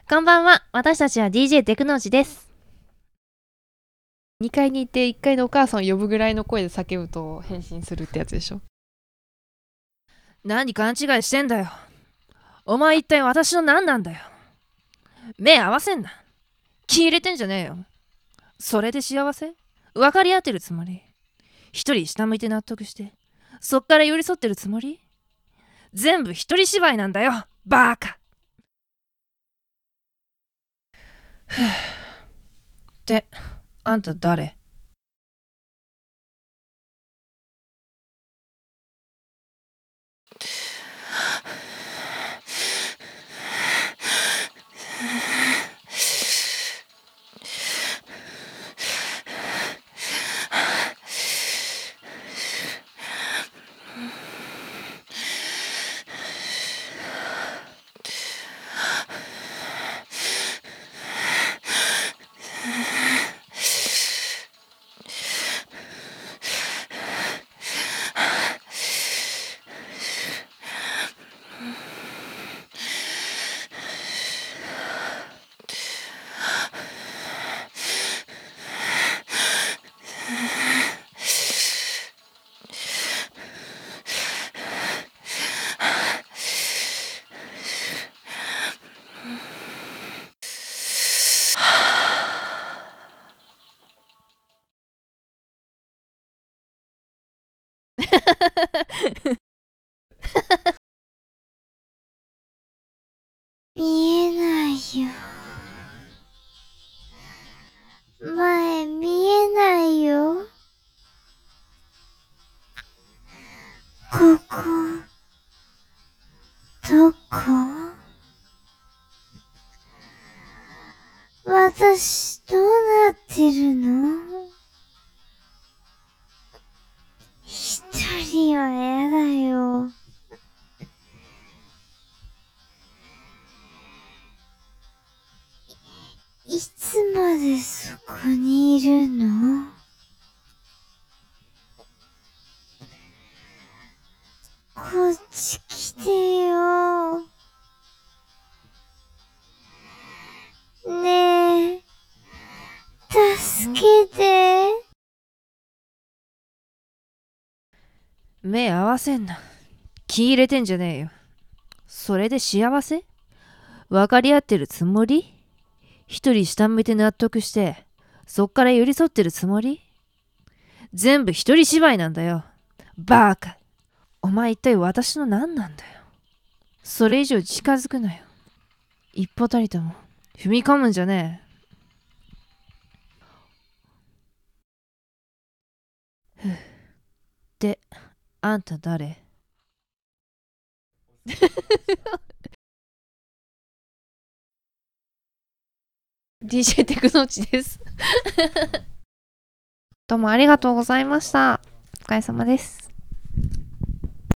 こんばんは。私たちは DJ テクノーチです。 2階に行って1階のお母さんを呼ぶぐらいの声で叫ぶと変身するってやつでしょ。 何勘違いしてんだよ。お前一体私の何なんだよ。目合わせんな。気入れてんじゃねえよ。それで幸せ？分かり合ってるつもり？一人下向いて納得して、そっから寄り添ってるつもり？全部一人芝居なんだよ、バーカ。ってあんた誰？ 見えないよ。前見えないよ。ここ、どこ？私どうなってるの？一人はやだよ。いつまでそこにいるの？こっち来てよ。ねえ、助けて。 目合わせんな。気入れてんじゃねえよ。それで幸せ？分かり合ってるつもり？一人下向いて納得して、そっから寄り添ってるつもり？全部一人芝居なんだよ、バーカ。お前一体私の何なんだよ。それ以上近づくなよ。一歩たりとも踏み込むんじゃねえ。で、あんた誰？DJ テクノーチです。 どうもありがとうございました。お疲れ様です。